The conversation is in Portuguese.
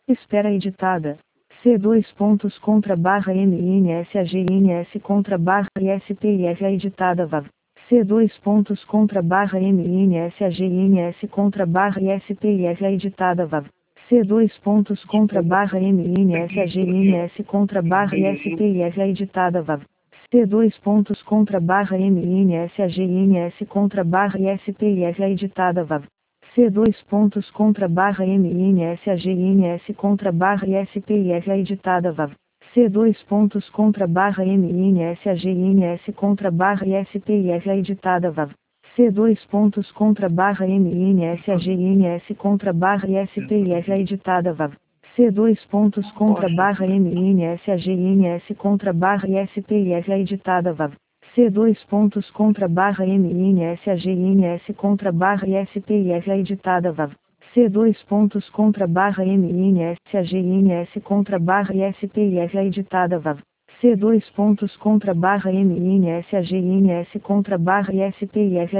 Espera editada. C dois pontos contra barra MINSAGINS contra barra ISPIF editada VAV. C dois pontos contra barra MINSAGINS contra barra ISPIF editada VAV. C dois pontos contra barra MINSAGINS contra barra ISPIF editada VAV. C dois pontos contra barra MINSAGINS contra barra ISPIF editada VAV. C dois pontos contra barra MINSAGINS contra barra ISPIF editada VAV. C dois pontos contra barra MINSAGINS contra barra ISPIF editada VAV. C dois pontos contra barra MINSAGINS contra barra ISPIF editada VAV. C dois pontos contra barra MINSAGINS contra barra ISPIF editada VAV. C dois pontos contra barra MINSAGINS contra barra ISPIF editada VAV. C dois pontos contra barra MINSAGINS contra barra ISPIF editada VAV. C dois pontos contra barra MINSAGINS contra barra ISPIF